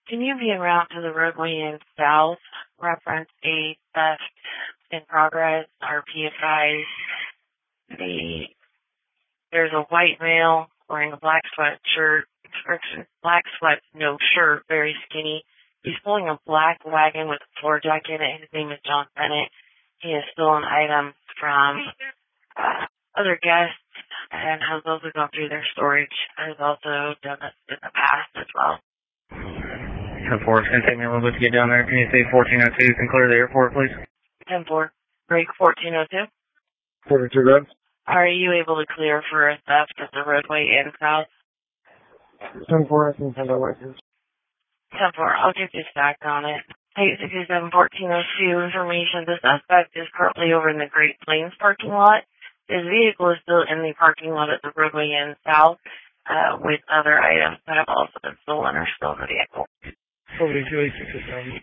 Can you be en route to the roadway in south? Reference a theft in progress or PFIs. There's a white male wearing a black sweatshirt, no shirt, very skinny. He's pulling a black wagon with a floor jack in it. His name is John Bennett. He has stolen items from other guests and has also gone through their storage. Has also done this in the past as well. 10-4, it's going to take me a little bit to get down there. Can you say 1402 can clear the airport, please? 10-4, break 1402. 42 good. Are you able to clear for a theft at the roadway in south? 10-4, I can send out license. 10-4, I'll get you stacked on it. 867-1402 information. The suspect is currently over in the Great Plains parking lot. His vehicle is still in the parking lot at the roadway in south with other items that have also been stolen or still in the vehicle. 42-867.